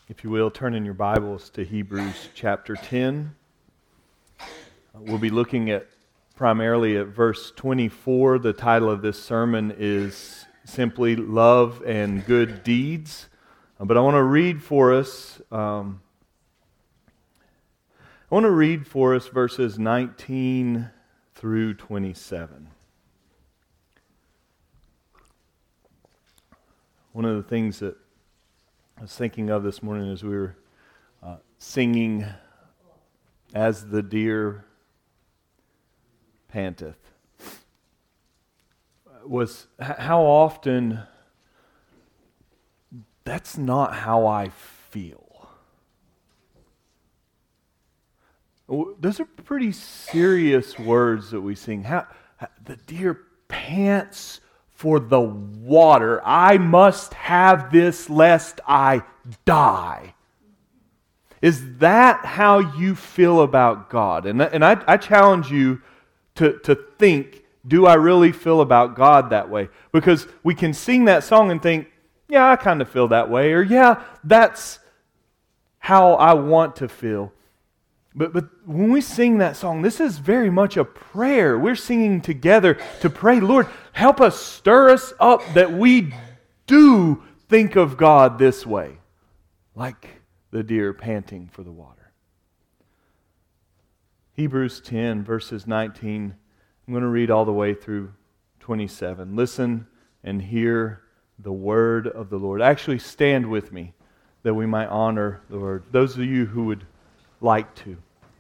If you will, turn in your Bibles to Hebrews chapter 10. We'll be looking at primarily at verse 24. The title of this sermon is simply Love and Good Deeds. But I want to read for us verses 19 through 27. One of the things that I was thinking of this morning as we were singing As the Deer Panteth was how often that's not how I feel. Those are pretty serious words that we sing. The deer pants for the water. I must have this lest I die. Is that how you feel about God? And I challenge you to think, do I really feel about God that way? Because we can sing that song and think, yeah, I kind of feel that way. Or yeah, that's how I want to feel. But when we sing that song, this is very much a prayer. We're singing together to pray, Lord, help us, stir us up that we do think of God this way, like the deer panting for the water. Hebrews 10, verses 19. I'm going to read all the way through 27. Listen and hear the word of the Lord. Actually, stand with me that we might honor the word. Those of you who would like to.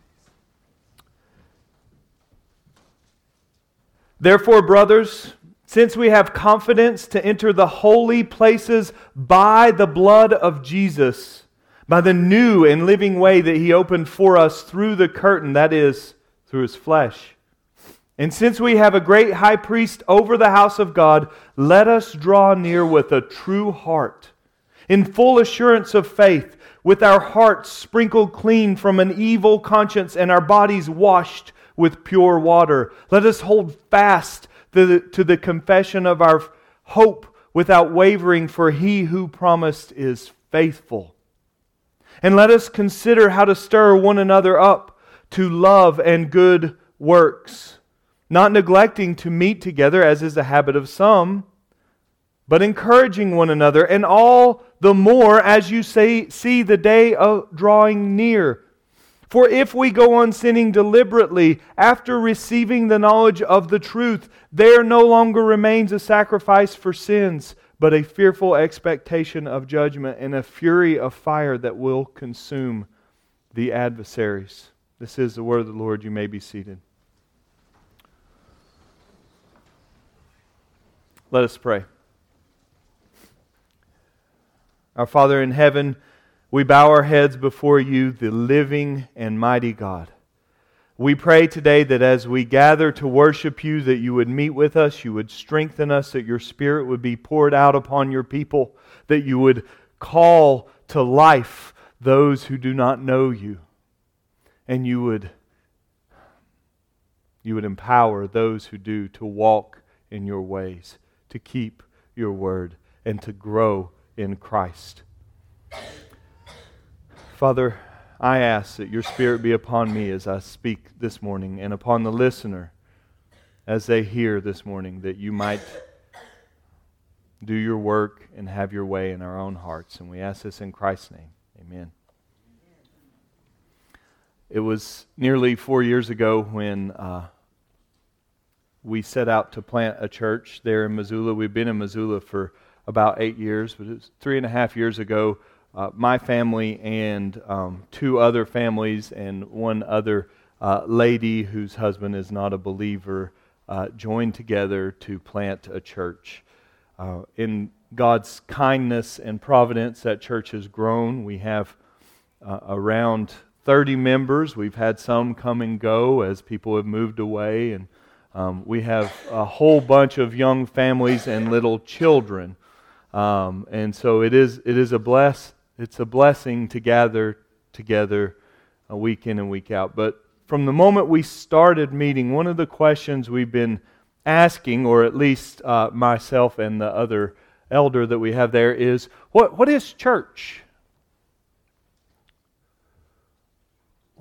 Therefore, brothers, since we have confidence to enter the holy places by the blood of Jesus, by the new and living way that He opened for us through the curtain, that is, through His flesh. And since we have a great high priest over the house of God, let us draw near with a true heart, in full assurance of faith, with our hearts sprinkled clean from an evil conscience and our bodies washed with pure water. Let us hold fast to the confession of our hope without wavering, for He who promised is faithful. And let us consider how to stir one another up to love and good works, not neglecting to meet together as is the habit of some, but encouraging one another, and all the more as you see the day drawing near. For if we go on sinning deliberately after receiving the knowledge of the truth, there no longer remains a sacrifice for sins, but a fearful expectation of judgment and a fury of fire that will consume the adversaries. This is the word of the Lord. You may be seated. Let us pray. Our Father in heaven, we bow our heads before You, the living and mighty God. We pray today that as we gather to worship You, that You would meet with us, You would strengthen us, that Your Spirit would be poured out upon Your people, that You would call to life those who do not know You, and You would empower those who do to walk in Your ways, to keep Your word, and to grow in Christ. Father, I ask that Your Spirit be upon me as I speak this morning, and upon the listener as they hear this morning, that You might do Your work and have Your way in our own hearts. And we ask this in Christ's name. Amen. It was nearly 4 years ago when we set out to plant a church there in Missoula. We've been in Missoula for about 8 years, but it was 3.5 years ago. My family and two other families and one other lady whose husband is not a believer joined together to plant a church. In God's kindness and providence, that church has grown. We have around 30 members. We've had some come and go as people have moved away, and we have a whole bunch of young families and little children. And so it's a blessing to gather together week in and week out. But from the moment we started meeting, one of the questions we've been asking, or at least myself and the other elder that we have there, is what is church?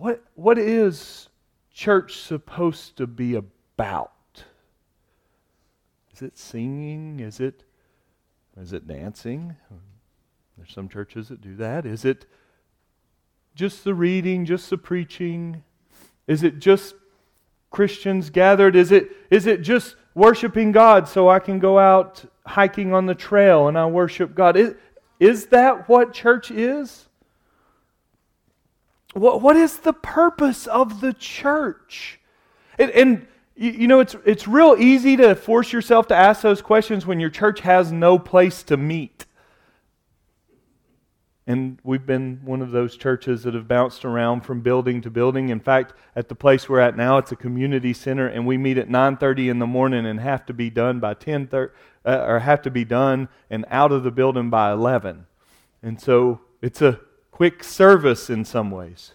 what is church supposed to be about? Is it singing? Is it dancing? There's some churches that do that. Is it just the reading, just the preaching? Is it just Christians gathered? Is it just worshiping God so I can go out hiking on the trail and I worship God? Is that what church is? What is the purpose of the church? And you know, it's real easy to force yourself to ask those questions when your church has no place to meet. And we've been one of those churches that have bounced around from building to building. In fact, at the place we're at now, it's a community center, and we meet at 9:30 in the morning and have to be done by 10:30, or have to be done and out of the building by 11. And so it's a quick service in some ways.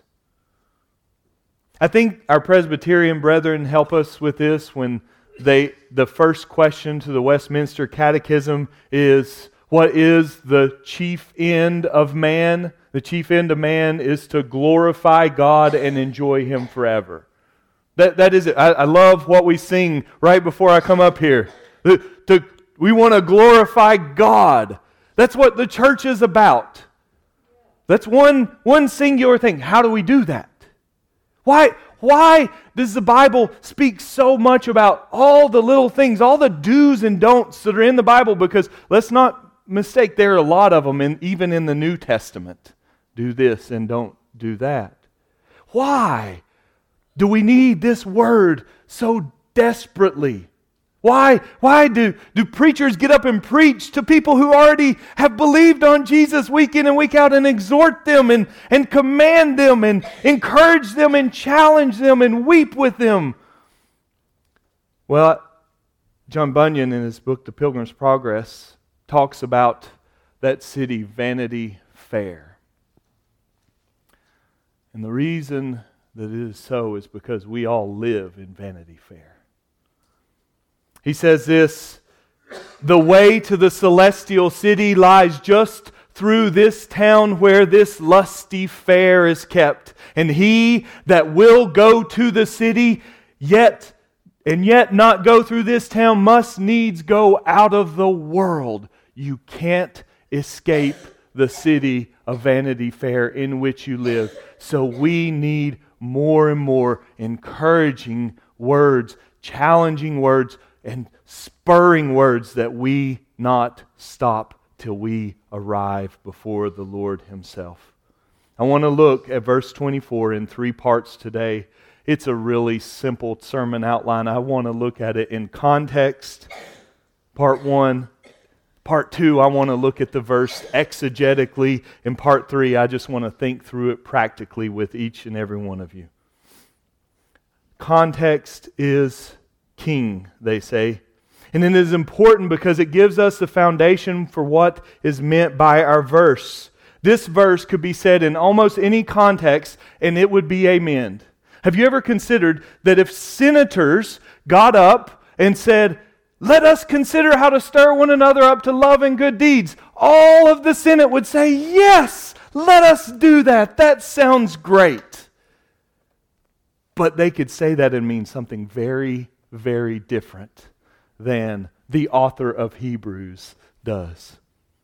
I think our Presbyterian brethren help us with this when the first question to the Westminster Catechism is, what is the chief end of man? The chief end of man is to glorify God and enjoy Him forever. That is it. I love what we sing right before I come up here. We want to glorify God. That's what the church is about. That's one singular thing. How do we do that? Why does the Bible speak so much about all the little things, all the do's and don'ts that are in the Bible? Because let's not mistake, there are a lot of them, even in the New Testament. Do this and don't do that. Why do we need this word so desperately? Why do preachers get up and preach to people who already have believed on Jesus week in and week out and exhort them and command them and encourage them and challenge them and weep with them? Well, John Bunyan in his book, The Pilgrim's Progress, talks about that city, Vanity Fair. And the reason that it is so is because we all live in Vanity Fair. He says this, the way to the celestial city lies just through this town where this lusty fair is kept. And he that will go to the city, yet not go through this town, must needs go out of the world. You can't escape the city of Vanity Fair in which you live. So we need more and more encouraging words, challenging words, and spurring words that we not stop till we arrive before the Lord Himself. I want to look at verse 24 in 3 parts today. It's a really simple sermon outline. I want to look at it in context. Part 1. Part 2, I want to look at the verse exegetically. In part 3, I just want to think through it practically with each and every one of you. Context is king, they say. And it is important because it gives us the foundation for what is meant by our verse. This verse could be said in almost any context and it would be amen. Have you ever considered that if senators got up and said, let us consider how to stir one another up to love and good deeds, all of the Senate would say, yes, let us do that. That sounds great. But they could say that and mean something very, very different than the author of Hebrews does.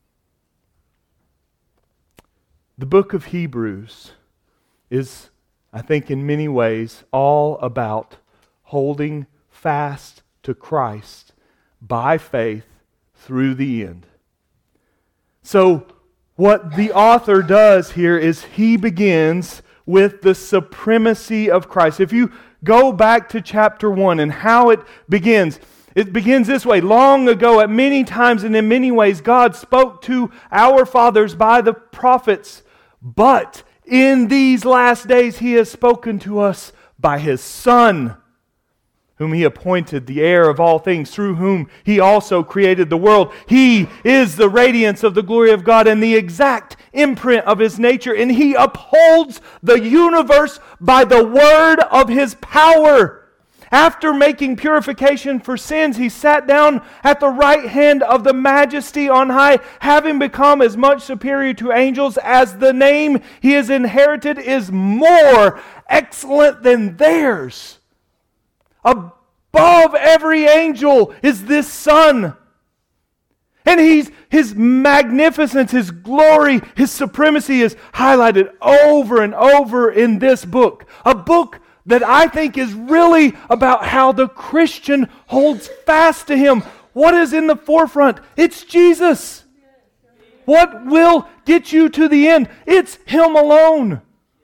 The book of Hebrews is, I think, in many ways, all about holding fast to Christ by faith through the end. So, what the author does here is he begins with the supremacy of Christ. If you go back to chapter 1 and how it begins this way. Long ago, at many times and in many ways, God spoke to our fathers by the prophets. But in these last days, He has spoken to us by His Son, whom He appointed the heir of all things, through whom He also created the world. He is the radiance of the glory of God and the exact imprint of His nature, and He upholds the universe by the word of His power. After making purification for sins, He sat down at the right hand of the Majesty on high, having become as much superior to angels as the name He has inherited is more excellent than theirs. Above every angel is this Son. And His magnificence, His glory, His supremacy is highlighted over and over in this book. A book that I think is really about how the Christian holds fast to Him. What is in the forefront? It's Jesus. What will get you to the end? It's Him alone.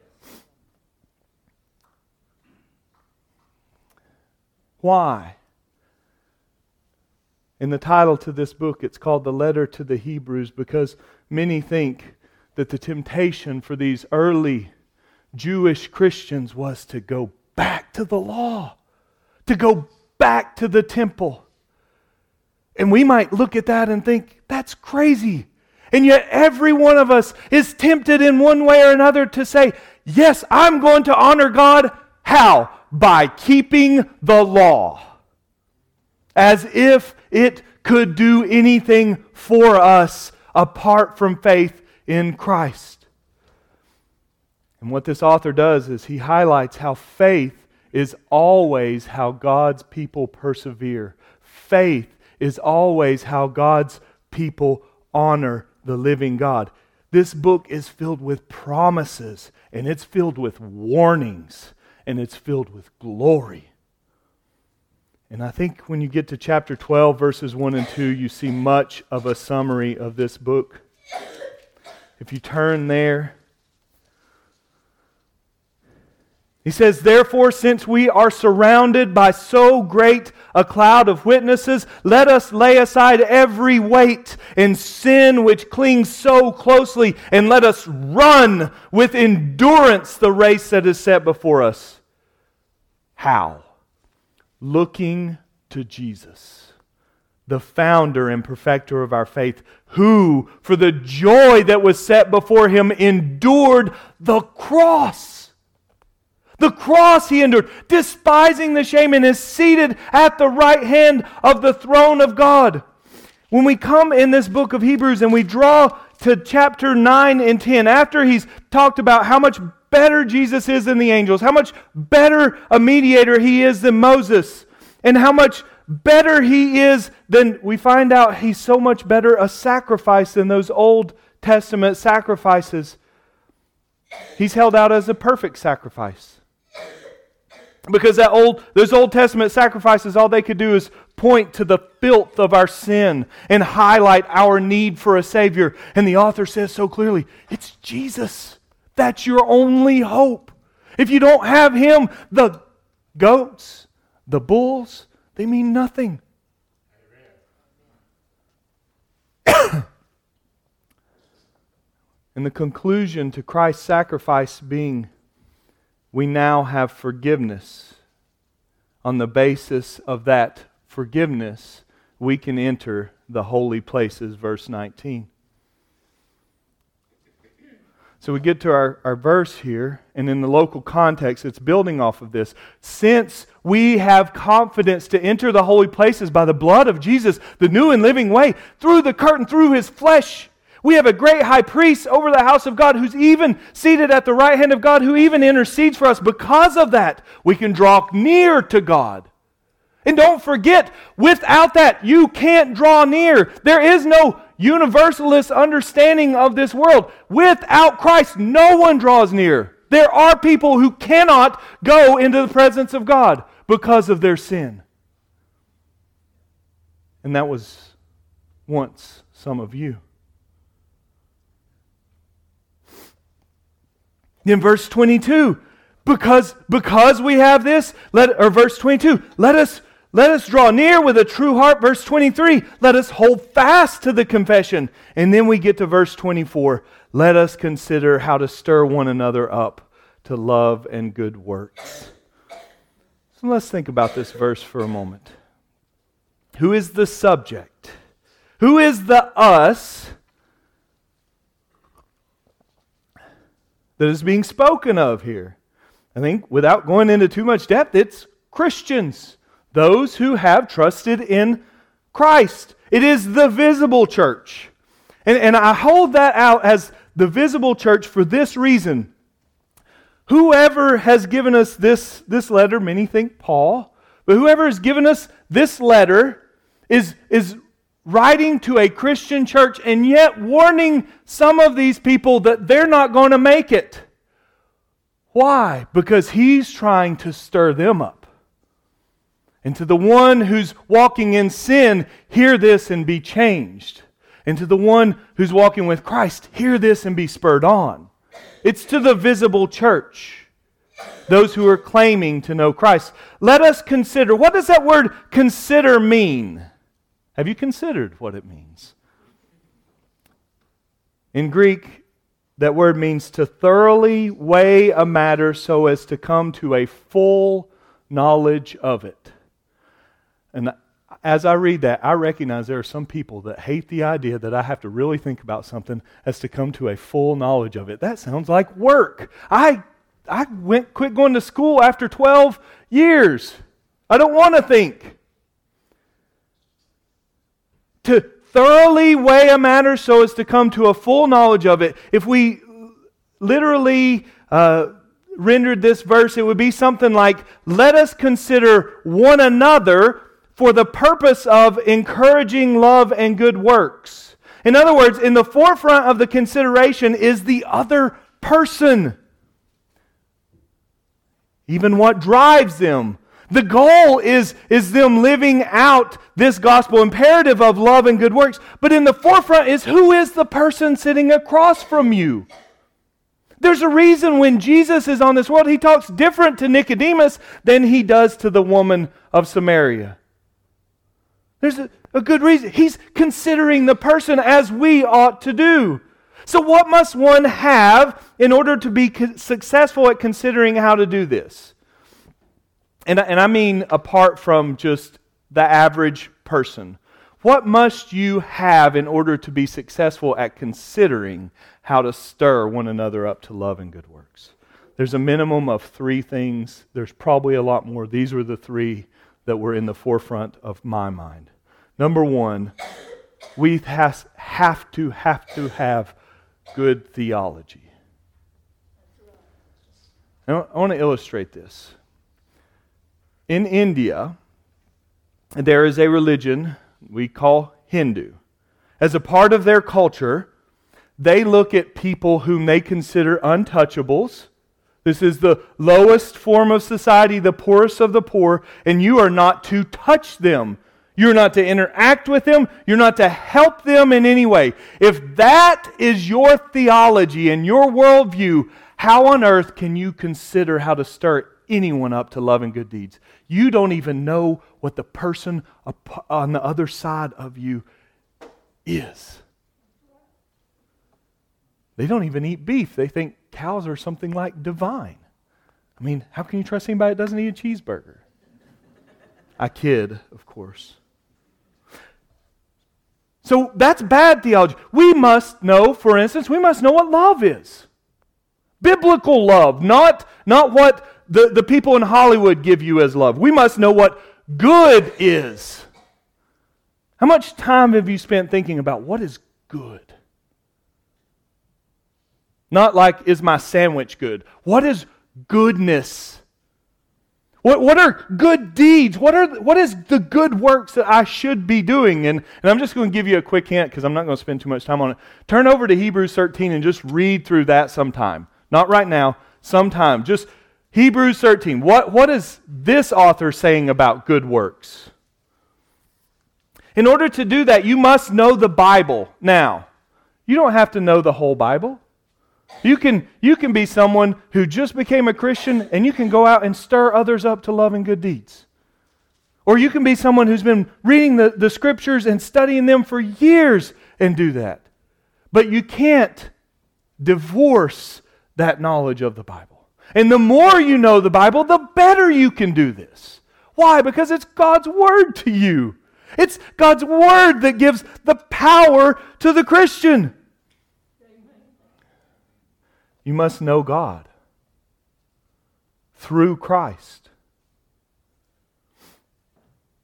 Why? In the title to this book, it's called The Letter to the Hebrews, because many think that the temptation for these early Jewish Christians was to go back to the law, to go back to the temple. And we might look at that and think, that's crazy. And yet every one of us is tempted in one way or another to say, yes, I'm going to honor God. How? By keeping the law. As if it could do anything for us apart from faith in Christ. And what this author does is he highlights how faith is always how God's people persevere. Faith is always how God's people honor the living God. This book is filled with promises, and it's filled with warnings, and it's filled with glory. And I think when you get to chapter 12, verses 1 and 2, you see much of a summary of this book. If you turn there, he says, therefore, since we are surrounded by so great a cloud of witnesses, let us lay aside every weight and sin which clings so closely, and let us run with endurance the race that is set before us. How? Looking to Jesus, the founder and perfecter of our faith, who, for the joy that was set before Him, endured the cross. The cross He endured, despising the shame, and is seated at the right hand of the throne of God. When we come in this book of Hebrews and we draw to chapter 9 and 10, after He's talked about how much better Jesus is than the angels, how much better a mediator He is than Moses, and how much better He is than, we find out He's so much better a sacrifice than those Old Testament sacrifices. He's held out as a perfect sacrifice. Because those Old Testament sacrifices, all they could do is point to the filth of our sin and highlight our need for a Savior. And the author says so clearly, it's Jesus. That's your only hope. If you don't have Him, the goats, the bulls, they mean nothing. And the conclusion to Christ's sacrifice being, we now have forgiveness. On the basis of that forgiveness, we can enter the holy places, verse 19. So we get to our verse here, and in the local context, it's building off of this. Since we have confidence to enter the holy places by the blood of Jesus, the new and living way, through the curtain, through His flesh, we have a great high priest over the house of God who's even seated at the right hand of God, who even intercedes for us. Because of that, we can draw near to God. And don't forget, without that, you can't draw near. There is no universalist understanding of this world. Without Christ, no one draws near. There are people who cannot go into the presence of God because of their sin. And that was once some of you. In verse 22, because we have this, verse 22, let us draw near with a true heart. Verse 23, let us hold fast to the confession. And then we get to verse 24, let us consider how to stir one another up to love and good works. So let's think about this verse for a moment. Who is the subject? Who is the us that is being spoken of here? I think without going into too much depth, it's Christians, those who have trusted in Christ. It is the visible church. And I hold that out as the visible church for this reason. Whoever has given us this letter, many think Paul, but whoever has given us this letter is writing to a Christian church and yet warning some of these people that they're not going to make it. Why? Because he's trying to stir them up. And to the one who's walking in sin, hear this and be changed. And to the one who's walking with Christ, hear this and be spurred on. It's to the visible church, those who are claiming to know Christ. Let us consider, what does that word consider mean? Have you considered what it means? In Greek, that word means to thoroughly weigh a matter so as to come to a full knowledge of it. And as I read that, I recognize there are some people that hate the idea that I have to really think about something as to come to a full knowledge of it. That sounds like work. I quit going to school after 12 years. I don't want to think. To thoroughly weigh a matter so as to come to a full knowledge of it. If we literally rendered this verse, it would be something like, let us consider one another for the purpose of encouraging love and good works. In other words, in the forefront of the consideration is the other person. Even what drives them. The goal is them living out this gospel imperative of love and good works. But in the forefront is who is the person sitting across from you. There's a reason when Jesus is on this world, he talks different to Nicodemus than he does to the woman of Samaria. There's a good reason. He's considering the person as we ought to do. So what must one have in order to be successful at considering how to do this? And I mean apart from just the average person. What must you have in order to be successful at considering how to stir one another up to love and good works? There's a minimum of 3 things. There's probably a lot more. These were the 3 that were in the forefront of my mind. Number 1, we have to have good theology. Now, I want to illustrate this. In India, there is a religion we call Hindu. As a part of their culture, they look at people whom they consider untouchables. This is the lowest form of society, the poorest of the poor, and you are not to touch them. You're not to interact with them. You're not to help them in any way. If that is your theology and your worldview, how on earth can you consider how to stir anyone up to love and good deeds? You don't even know what the person on the other side of you is. They don't even eat beef. They think cows are something like divine. I mean, how can you trust anybody that doesn't eat a cheeseburger? I kid, of course. So that's bad theology. We must know, for instance, we must know what love is. Biblical love, not what the people in Hollywood give you as love. We must know what good is. How much time have you spent thinking about what is good? Not like, is my sandwich good? What is goodness? What are good deeds? What is the good works that I should be doing? And I'm just going to give you a quick hint because I'm not going to spend too much time on it. Turn over to Hebrews 13 and just read through that sometime. Not right now, sometime. Just Hebrews 13. What is this author saying about good works? In order to do that, you must know the Bible. Now, you don't have to know the whole Bible. You can be someone who just became a Christian and you can go out and stir others up to love and good deeds. Or you can be someone who's been reading the Scriptures and studying them for years and do that. But you can't divorce that knowledge of the Bible. And the more you know the Bible, the better you can do this. Why? Because it's God's Word to you. It's God's Word that gives the power to the Christian. You must know God through Christ.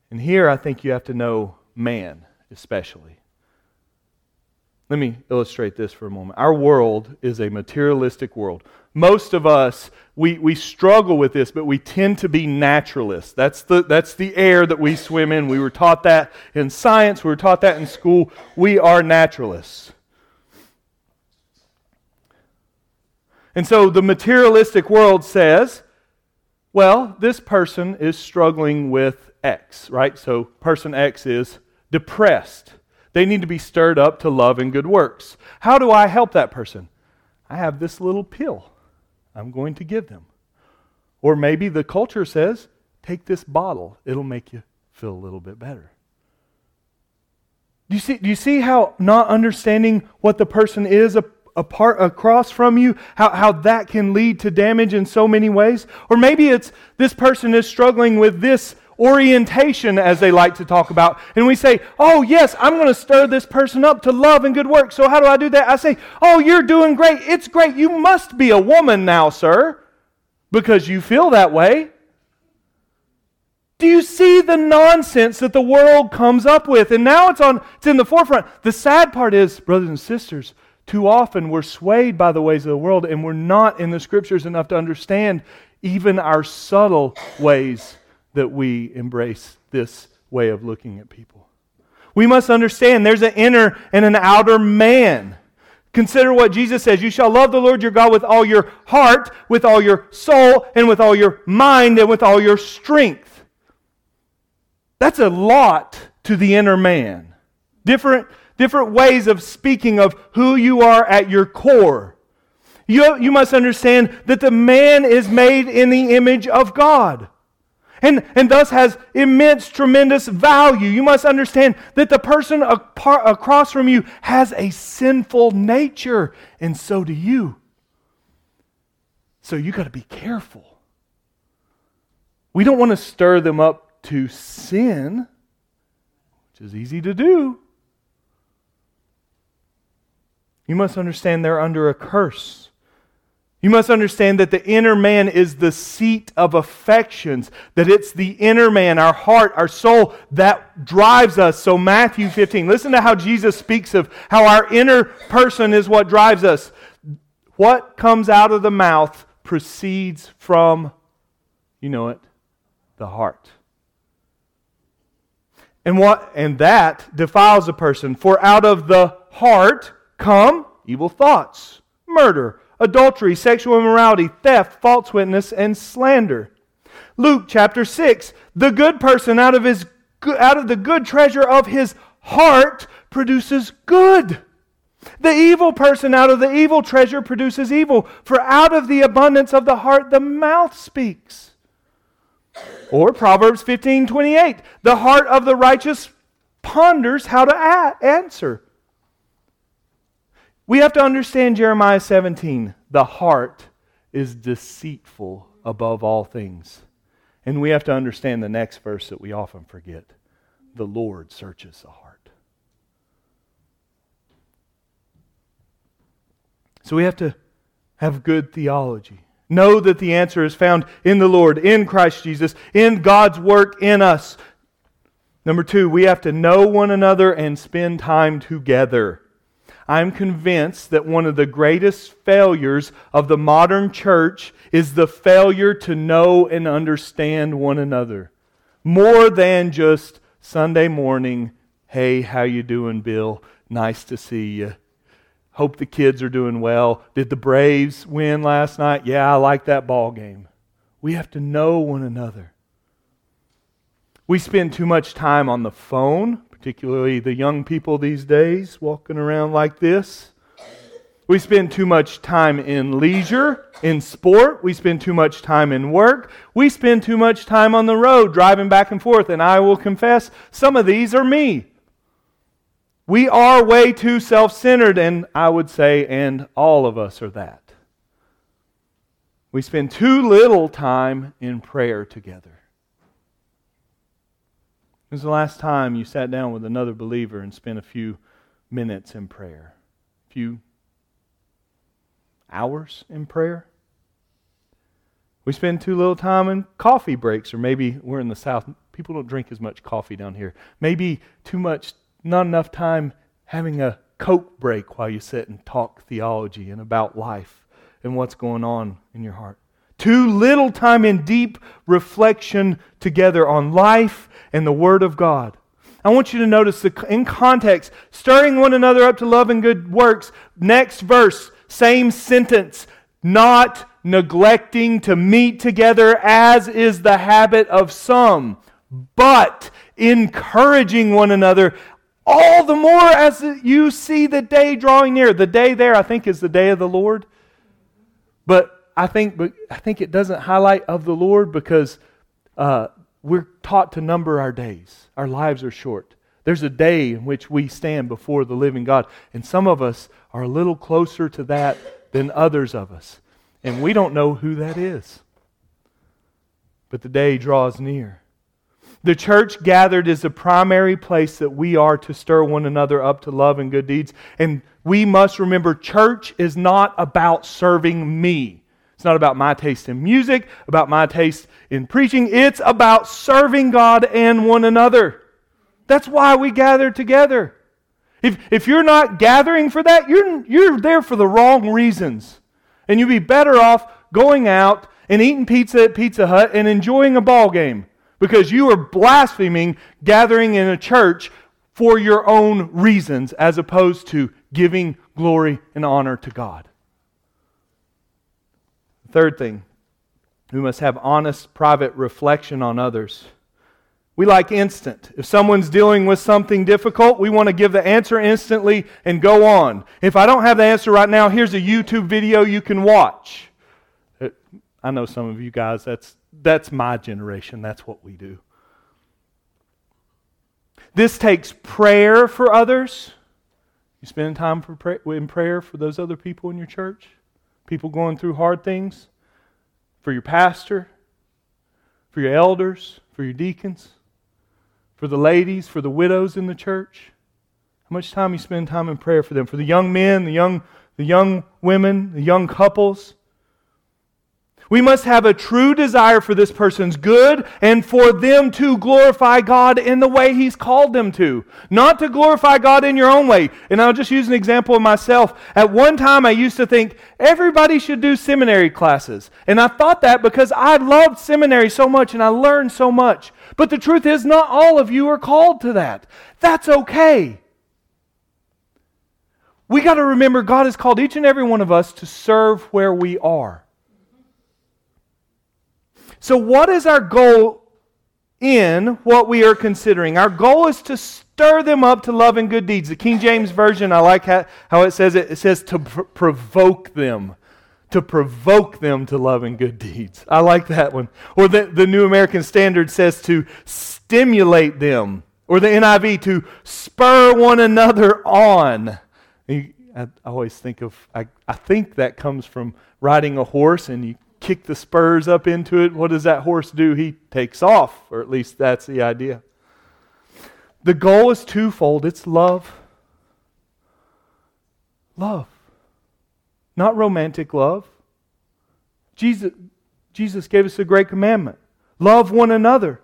And here I think you have to know man, especially. Let me illustrate this for a moment. Our world is a materialistic world. Most of us, we struggle with this, but we tend to be naturalists. That's the air that we swim in. We were taught that in science. We were taught that in school. We are naturalists. And so the materialistic world says, well, this person is struggling with X, right? So person X is depressed. They need to be stirred up to love and good works. How do I help that person? I have this little pill I'm going to give them. Or maybe the culture says, take this bottle. It'll make you feel a little bit better. Do you see how not understanding what the person is across from you, how that can lead to damage in so many ways? Or maybe it's this person is struggling with this orientation, as they like to talk about, and we say, oh yes, I'm going to stir this person up to love and good work. So how do I do that? I say, oh, you're doing great. It's great. You must be a woman now, sir, because you feel that way. Do you see the nonsense that the world comes up with? And now it's in the forefront. The sad part is, brothers and sisters, too often we're swayed by the ways of the world, and we're not in the Scriptures enough to understand even our subtle ways that we embrace this way of looking at people. We must understand there's an inner and an outer man. Consider what Jesus says. You shall love the Lord your God with all your heart, with all your soul, and with all your mind, and with all your strength. That's a lot to the inner man. Different ways of speaking of who you are at your core. You must understand that the man is made in the image of God. And thus has immense, tremendous value. You must understand that the person across from you has a sinful nature, and so do you. So you got to be careful. We don't want to stir them up to sin, which is easy to do. You must understand they're under a curse. You must understand that the inner man is the seat of affections, that it's the inner man, our heart, our soul, that drives us. So Matthew 15, listen to how Jesus speaks of how our inner person is what drives us. What comes out of the mouth proceeds from, you know it, the heart. And that defiles a person. For out of the heart come evil thoughts, murder, adultery, sexual immorality, theft, false witness, and slander. Luke chapter 6, the good person out of the good treasure of his heart produces good. The evil person out of the evil treasure produces evil. For out of the abundance of the heart the mouth speaks. Or Proverbs 15:28, the heart of the righteous ponders how to answer. We have to understand Jeremiah 17. The heart is deceitful above all things. And we have to understand the next verse that we often forget. The Lord searches the heart. So we have to have good theology. Know that the answer is found in the Lord, in Christ Jesus, in God's work in us. Number 2, we have to know one another and spend time together. I'm convinced that one of the greatest failures of the modern church is the failure to know and understand one another. More than just Sunday morning, hey, how you doing, Bill? Nice to see you. Hope the kids are doing well. Did the Braves win last night? Yeah, I like that ball game. We have to know one another. We spend too much time on the phone, particularly the young people these days, walking around like this. We spend too much time in leisure, in sport. We spend too much time in work. We spend too much time on the road, driving back and forth. And I will confess, some of these are me. We are way too self-centered, and I would say, and all of us are that. We spend too little time in prayer together. When was the last time you sat down with another believer and spent a few minutes in prayer? A few hours in prayer? We spend too little time in coffee breaks, or maybe we're in the South People don't drink as much coffee down here. Maybe not enough time having a Coke break while you sit and talk theology and about life and what's going on in your heart. Too little time in deep reflection together on life and the Word of God. I want you to notice in context, stirring one another up to love and good works. Next verse, same sentence. Not neglecting to meet together as is the habit of some, but encouraging one another all the more as you see the day drawing near. The day there, I think, is the day of the Lord. But I think it doesn't highlight of the Lord because we're taught to number our days. Our lives are short. There's a day in which we stand before the living God. And some of us are a little closer to that than others of us. And we don't know who that is. But the day draws near. The church gathered is the primary place that we are to stir one another up to love and good deeds. And we must remember, church is not about serving me. It's not about my taste in music, about my taste in preaching. It's about serving God and one another. That's why we gather together. If you're not gathering for that, you're there for the wrong reasons. And you'd be better off going out and eating pizza at Pizza Hut and enjoying a ball game because you are blaspheming gathering in a church for your own reasons as opposed to giving glory and honor to God. Third thing, we must have honest, private reflection on others. We like instant. If someone's dealing with something difficult, we want to give the answer instantly and go on. If I don't have the answer right now, here's a YouTube video you can watch. I know some of you guys, that's my generation. That's what we do. This takes prayer for others. You spend time in prayer for those other people in your church? People going through hard things? For your pastor? For your elders? For your deacons? For the ladies? For the widows in the church? How much time you spend time in prayer for them? For the young men, the young women, the young couples? We must have a true desire for this person's good and for them to glorify God in the way He's called them to. Not to glorify God in your own way. And I'll just use an example of myself. At one time I used to think everybody should do seminary classes. And I thought that because I loved seminary so much and I learned so much. But the truth is not all of you are called to that. That's okay. We got to remember God has called each and every one of us to serve where we are. So what is our goal in what we are considering? Our goal is to stir them up to love and good deeds. The King James Version, I like how it says it. It says to provoke them. To provoke them to love and good deeds. I like that one. Or the New American Standard says to stimulate them. Or the NIV, to spur one another on. I always think I think that comes from riding a horse and you kick the spurs up into it. What does that horse do? He takes off, or at least that's the idea. The goal is twofold. It's love. Love. Not romantic love. Jesus gave us a great commandment. Love one another.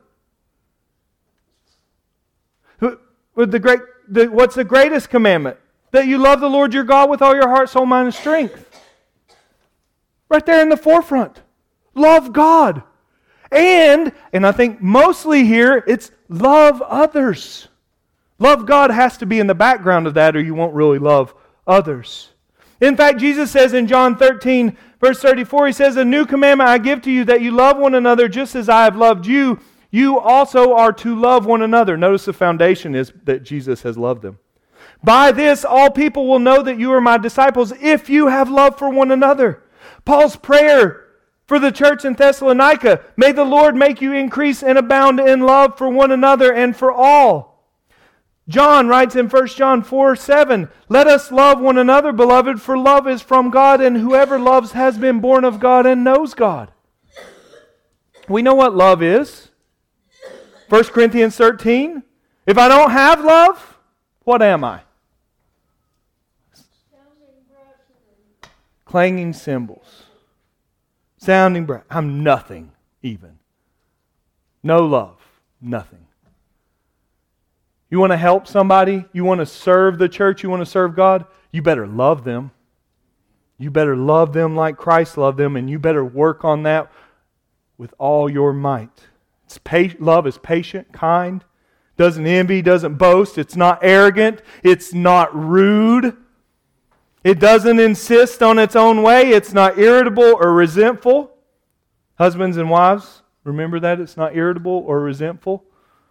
What's the greatest commandment? That you love the Lord your God with all your heart, soul, mind, and strength. Right there in the forefront. Love God. And I think mostly here, it's love others. Love God has to be in the background of that or you won't really love others. In fact, Jesus says in John 13, verse 34, He says, "A new commandment I give to you, that you love one another just as I have loved you. You also are to love one another." Notice the foundation is that Jesus has loved them. "By this all people will know that you are my disciples if you have love for one another." Paul's prayer for the church in Thessalonica, "May the Lord make you increase and abound in love for one another and for all." John writes in 1 John 4:7, "Let us love one another, beloved, for love is from God, and whoever loves has been born of God and knows God." We know what love is. 1 Corinthians 13, if I don't have love, what am I? Clanging cymbals. Sounding brass. I'm nothing even. No love. Nothing. You want to help somebody? You want to serve the church? You want to serve God? You better love them. You better love them like Christ loved them, and you better work on that with all your might. Love is patient, kind, doesn't envy, doesn't boast. It's not arrogant. It's not rude. It doesn't insist on its own way. It's not irritable or resentful. Husbands and wives, remember that? It's not irritable or resentful.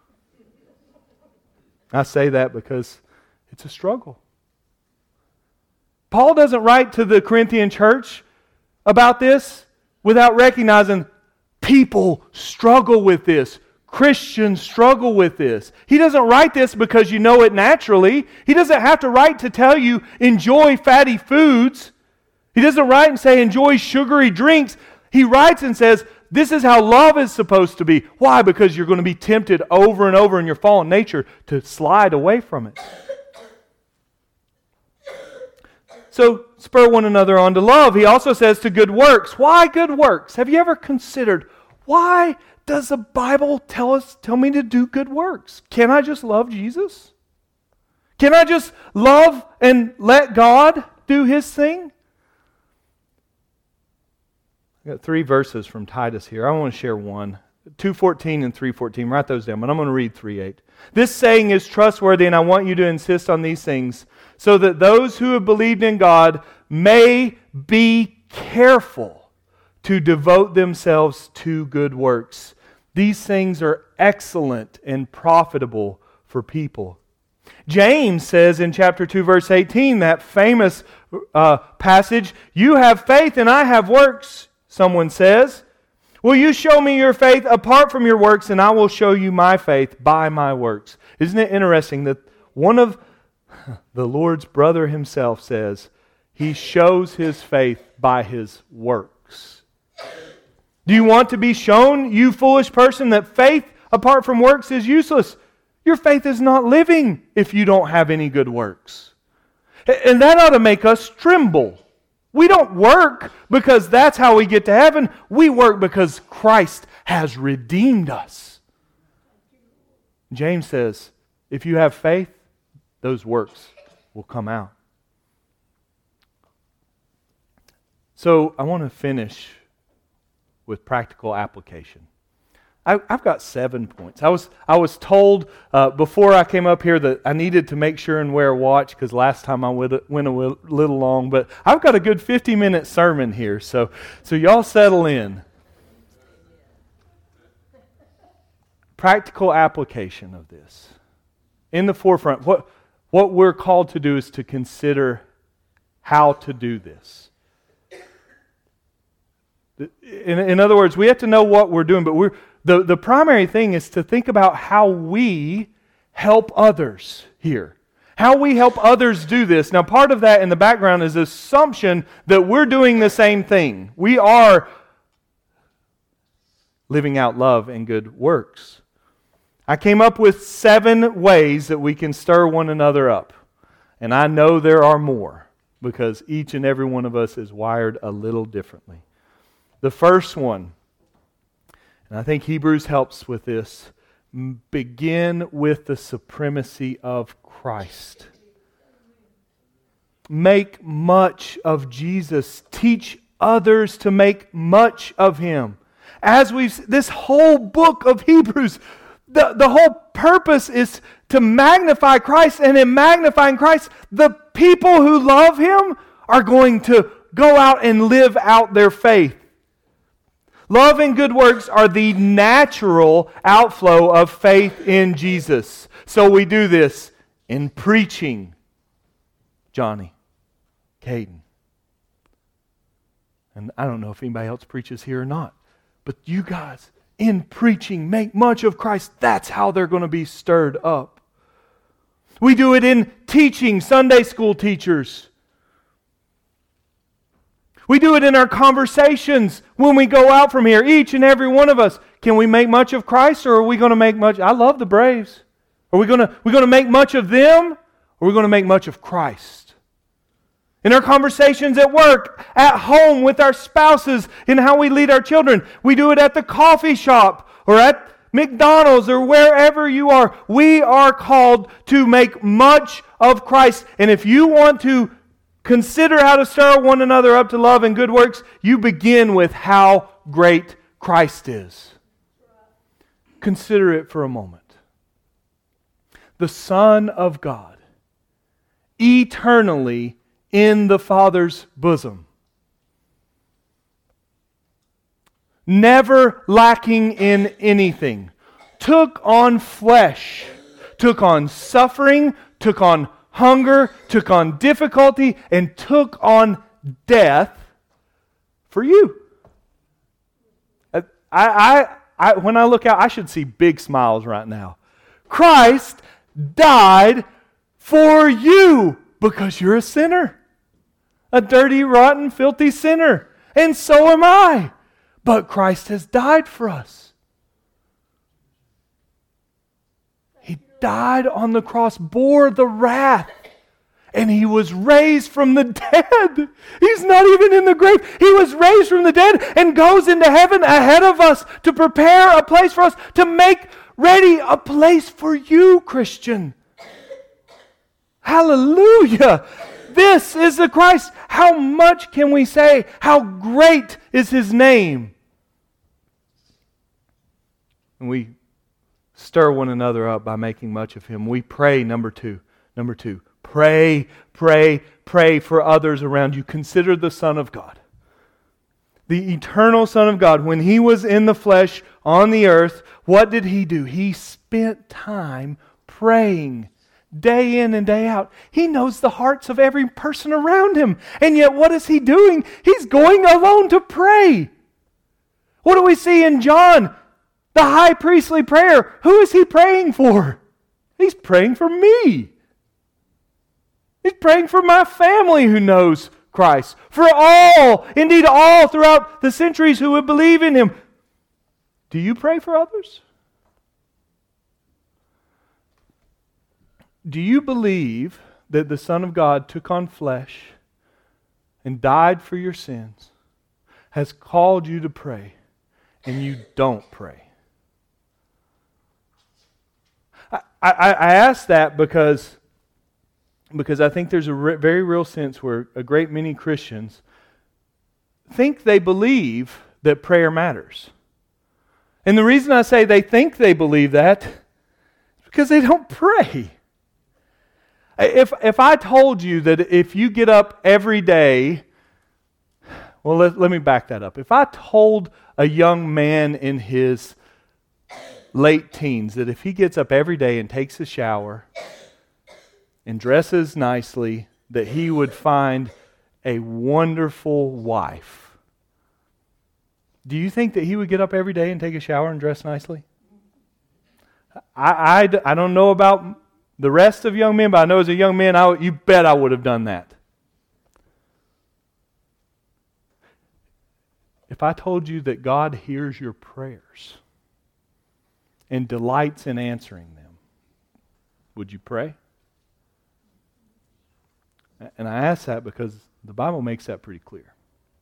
I say that because it's a struggle. Paul doesn't write to the Corinthian church about this without recognizing people struggle with this. Christians struggle with this. He doesn't write this because you know it naturally. He doesn't have to write to tell you, enjoy fatty foods. He doesn't write and say, enjoy sugary drinks. He writes and says, this is how love is supposed to be. Why? Because you're going to be tempted over and over in your fallen nature to slide away from it. So spur one another on to love. He also says to good works. Why good works? Have you ever considered, why does the Bible tell me to do good works? Can I just love Jesus? Can I just love and let God do His thing? I got 3 verses from Titus here. I want to share one. 2:14 and 3:14. Write those down, but I'm going to read 3:8. This saying is trustworthy, and I want you to insist on these things, so that those who have believed in God may be careful to devote themselves to good works. These things are excellent and profitable for people. James says in chapter 2, verse 18, that famous passage, you have faith and I have works, someone says. Will you show me your faith apart from your works, and I will show you my faith by my works. Isn't it interesting that one of the Lord's brother himself says he shows his faith by his works? Do you want to be shown, you foolish person, that faith apart from works is useless? Your faith is not living if you don't have any good works. And that ought to make us tremble. We don't work because that's how we get to heaven. We work because Christ has redeemed us. James says, if you have faith, those works will come out. So I want to finish with practical application. I've got 7 points. I was told before I came up here that I needed to make sure and wear a watch because last time I went a little long. But I've got a good 50-minute sermon here, so y'all settle in. Practical application of this. In the forefront, what we're called to do is to consider how to do this. In other words, we have to know what we're doing, but the primary thing is to think about how we help others here. How we help others do this. Now, part of that in the background is the assumption that we're doing the same thing. We are living out love and good works. I came up with 7 ways that we can stir one another up. And I know there are more because each and every one of us is wired a little differently. The first one, and I think Hebrews helps with this, begin with the supremacy of Christ. Make much of Jesus. Teach others to make much of Him. This whole book of Hebrews, the whole purpose is to magnify Christ, and in magnifying Christ, the people who love Him are going to go out and live out their faith. Love and good works are the natural outflow of faith in Jesus. So we do this in preaching. Johnny, Caden. And I don't know if anybody else preaches here or not. But you guys, in preaching, make much of Christ. That's how they're going to be stirred up. We do it in teaching, Sunday school teachers. We do it in our conversations when we go out from here, each and every one of us. Can we make much of Christ, or are we going to make much? I love the Braves. Are we going to make much of them, or are we going to make much of Christ? In our conversations at work, at home with our spouses, in how we lead our children. We do it at the coffee shop or at McDonald's or wherever you are, we are called to make much of Christ. And if you want to consider how to stir one another up to love and good works, you begin with how great Christ is. Consider it for a moment. The Son of God, eternally in the Father's bosom, never lacking in anything, took on flesh, took on suffering, took on hunger, took on difficulty, and took on death for you. When I look out, I should see big smiles right now. Christ died for you because you're a sinner. A dirty, rotten, filthy sinner. And so am I. But Christ has died for us. He died on the cross, bore the wrath, and He was raised from the dead. He's not even in the grave. He was raised from the dead and goes into heaven ahead of us to prepare a place for us, to make ready a place for you, Christian. Hallelujah! This is the Christ. How much can we say? How great is His name? And we stir one another up by making much of Him. We pray, number two. Pray for others around you. Consider the Son of God. The eternal Son of God, when He was in the flesh on the earth, what did He do? He spent time praying. Day in and day out. He knows the hearts of every person around Him. And yet what is He doing? He's going alone to pray. What do we see in John? The high priestly prayer. Who is He praying for? He's praying for me. He's praying for my family who knows Christ. For all, indeed all throughout the centuries who would believe in Him. Do you pray for others? Do you believe that the Son of God took on flesh and died for your sins, has called you to pray, and you don't pray? I ask that because I think there's a very real sense where a great many Christians think they believe that prayer matters. And the reason I say they think they believe that is because they don't pray. If I told you that if you get up every day, well, let me back that up. If I told a young man in his late teens that if he gets up every day and takes a shower and dresses nicely, that he would find a wonderful wife, do you think that he would get up every day and take a shower and dress nicely? I don't know about the rest of young men, but I know as a young man, you bet I would have done that. If I told you that God hears your prayers and delights in answering them, would you pray? And I ask that because the Bible makes that pretty clear.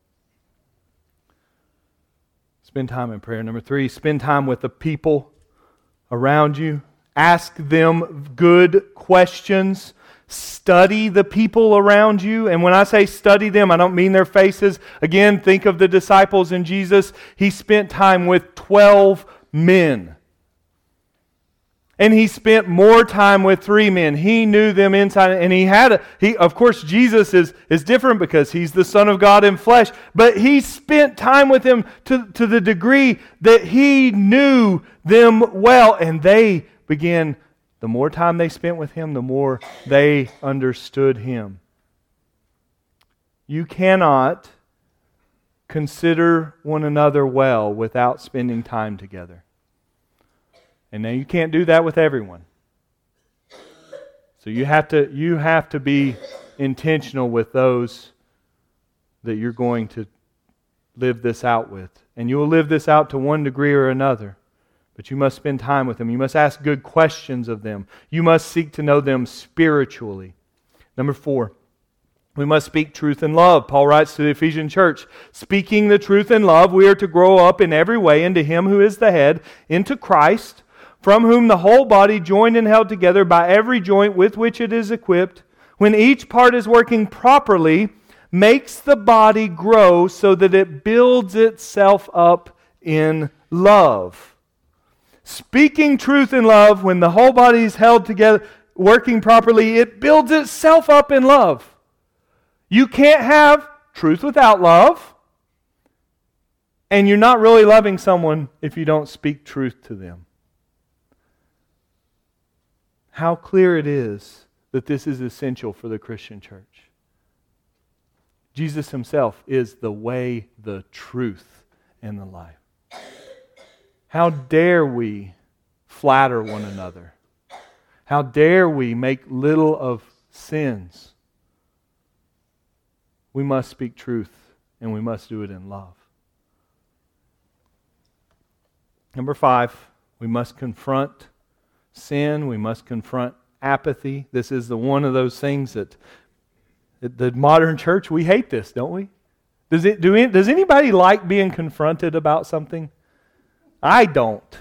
Spend time in prayer. Number 3, spend time with the people around you. Ask them good questions. Study the people around you. And when I say study them, I don't mean their faces. Again, think of the disciples and Jesus. He spent time with 12 men. And He spent more time with 3 men. He knew them inside. And of course, Jesus is different because He's the Son of God in flesh. But He spent time with them to the degree that He knew them well. And they began, the more time they spent with Him, the more they understood Him. You cannot consider one another well without spending time together. And now you can't do that with everyone. So you have to be intentional with those that you're going to live this out with. And you will live this out to one degree or another. But you must spend time with them. You must ask good questions of them. You must seek to know them spiritually. Number 4, We must speak truth in love. Paul writes to the Ephesian church, speaking the truth in love, we are to grow up in every way into Him who is the head, into Christ, from whom the whole body, joined and held together by every joint with which it is equipped, when each part is working properly, makes the body grow so that it builds itself up in love. Speaking truth in love, when the whole body is held together, working properly, it builds itself up in love. You can't have truth without love, and you're not really loving someone if you don't speak truth to them. How clear it is that this is essential for the Christian church. Jesus Himself is the way, the truth, and the life. How dare we flatter one another? How dare we make little of sins? We must speak truth, and we must do it in love. Number 5, we must confront sin. We must confront apathy. This is one of those things that the modern church, we hate this, don't we? Does anybody like being confronted about something? I don't.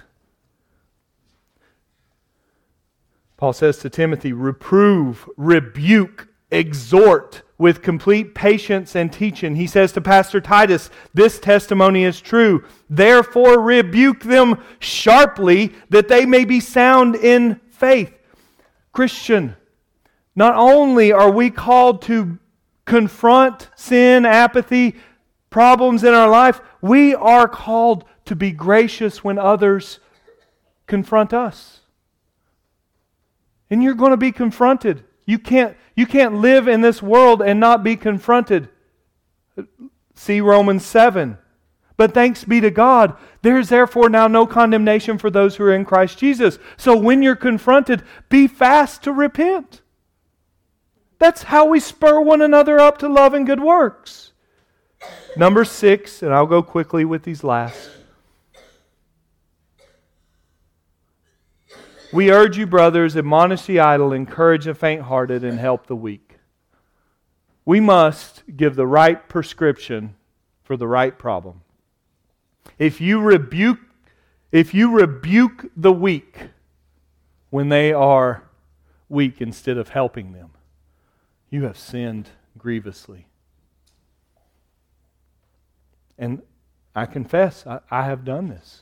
Paul says to Timothy, reprove, rebuke, exhort with complete patience and teaching. He says to Pastor Titus, this testimony is true. Therefore rebuke them sharply that they may be sound in faith. Christian, not only are we called to confront sin, apathy, problems in our life, we are called to be gracious when others confront us. And you're going to be confronted. You can't live in this world and not be confronted. See Romans 7. But thanks be to God, there is therefore now no condemnation for those who are in Christ Jesus. So when you're confronted, be fast to repent. That's how we spur one another up to love and good works. Number 6, and I'll go quickly with these last. We urge you, brothers, admonish the idle, encourage the faint-hearted, and help the weak. We must give the right prescription for the right problem. If you rebuke the weak when they are weak instead of helping them, you have sinned grievously. And I confess, I have done this.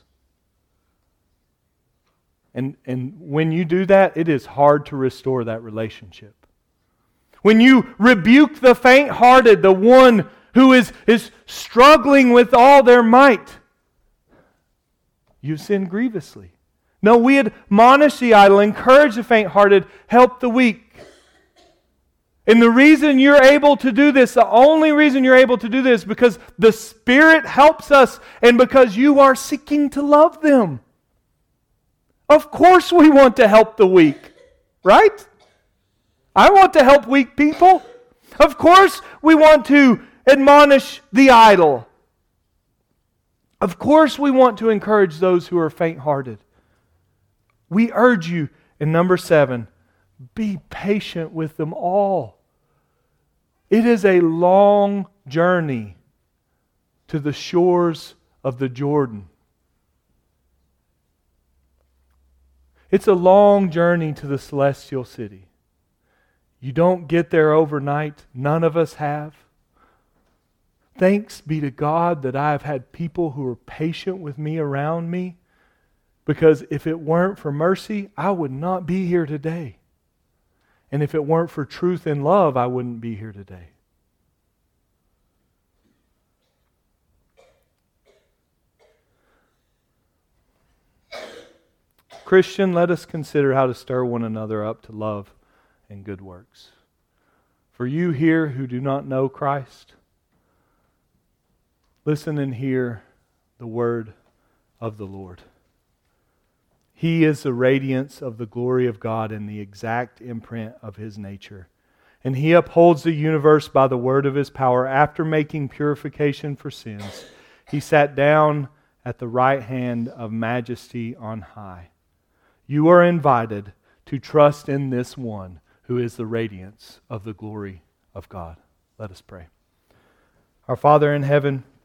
And when you do that, it is hard to restore that relationship. When you rebuke the faint-hearted, the one who is struggling with all their might, you sin grievously. No, we admonish the idle, encourage the faint-hearted, help the weak. And the reason you're able to do this, the only reason you're able to do this, is because the Spirit helps us and because you are seeking to love them. Of course we want to help the weak, right? I want to help weak people. Of course we want to admonish the idle. Of course we want to encourage those who are faint-hearted. We urge you, in number 7, be patient with them all. It is a long journey to the shores of the Jordan. It's a long journey to the celestial city. You don't get there overnight. None of us have. Thanks be to God that I have had people who are patient with me around me, because if it weren't for mercy, I would not be here today. And if it weren't for truth and love, I wouldn't be here today. Christian, let us consider how to stir one another up to love and good works. For you here who do not know Christ, listen and hear the word of the Lord. He is the radiance of the glory of God and the exact imprint of His nature. And He upholds the universe by the word of His power. After making purification for sins, He sat down at the right hand of majesty on high. You are invited to trust in this one who is the radiance of the glory of God. Let us pray. Our Father in heaven,